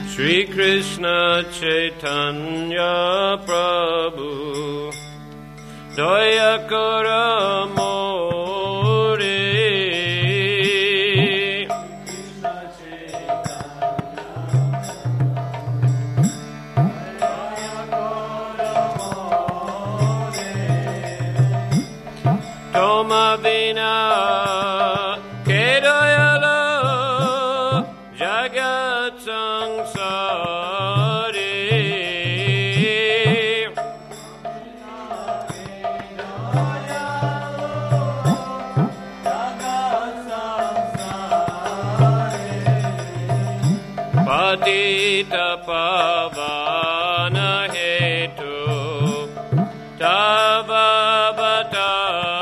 Shri Krishna Chaitanya Prabhu Daya Kara More Toma Vina Kedayala Jagat Sangsari Patita Pavana Hetu Tavavata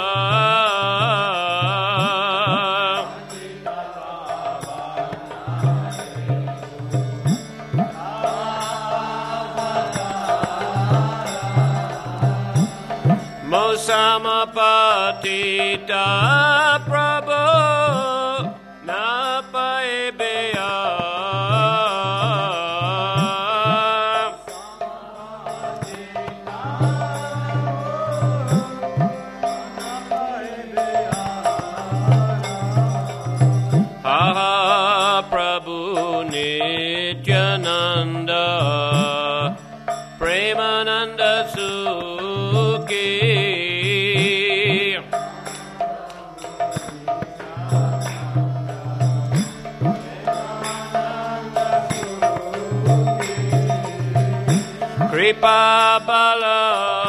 Mosamapatita Prabhu Napaebeya Aha Prabhu Nityananda Premananda Sukhi Kripa Bala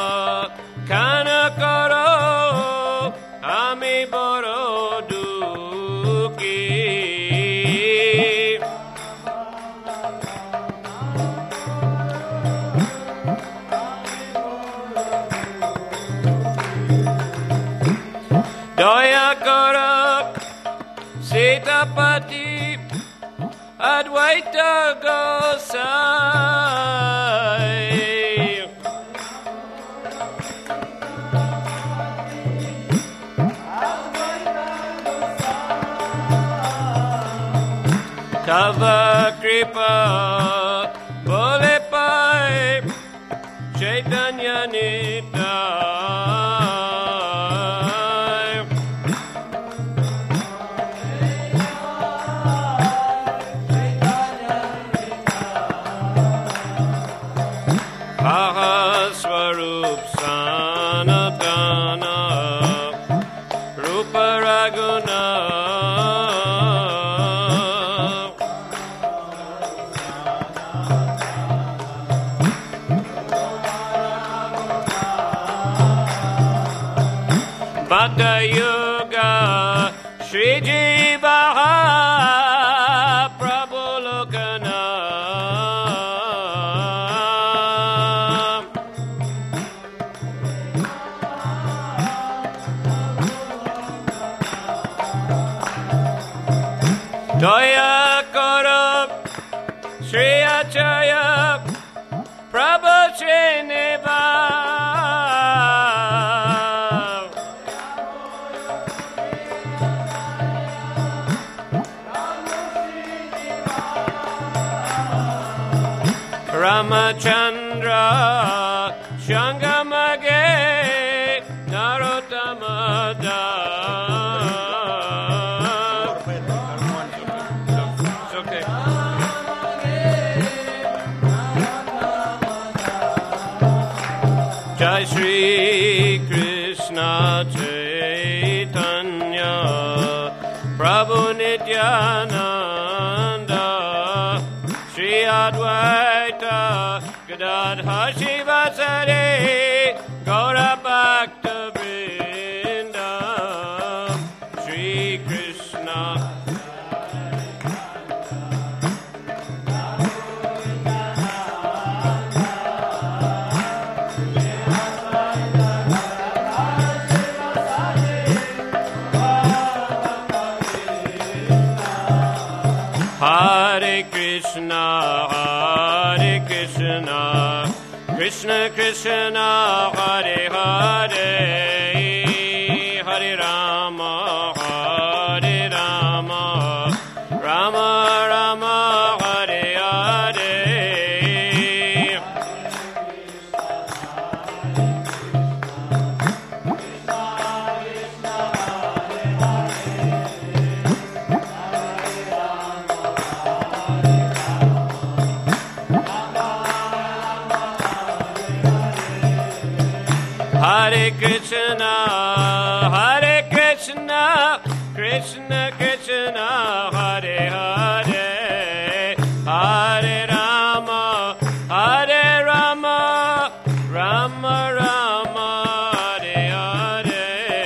Kanakaro Ami Boro Duki Daya Karak Sitapati Advaita Gosai Tava Kripa Bole Pai Chaitanya Nitai Aha Swarup Sanatana Rupa Raguna Bhakta Yoga Shri Jivaha Prabhu Lokana Daya Karab Shri Acharya Prabhu Srinivas Ramachandra Shangamage Narottama It's okay. Jai Shri Krishna Chaitanya Prabhu Nityananda Shri Advaita Gadadhar Shivasari Gaura Bhakta Vrinda Shri Krishna Hare Krishna, Hare Krishna, Krishna Krishna, Hare Hare, Hare Rama, Hare Rama, Rama Rama, Hare Hare. Krishna, Krishna Krishna, Hare Hare, Hare Rama, Rama Rama, Hare Hare.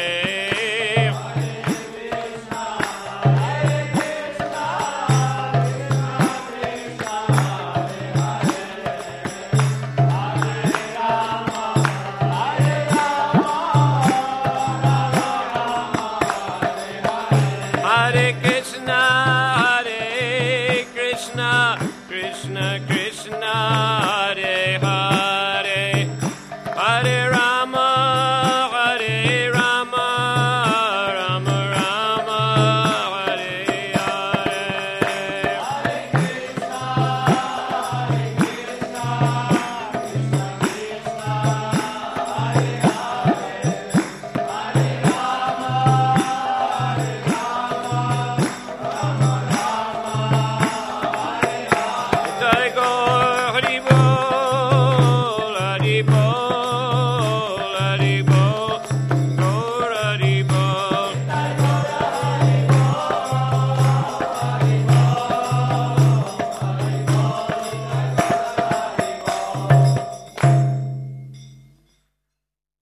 Hare Krishna, Krishna Krishna, Hare Hare.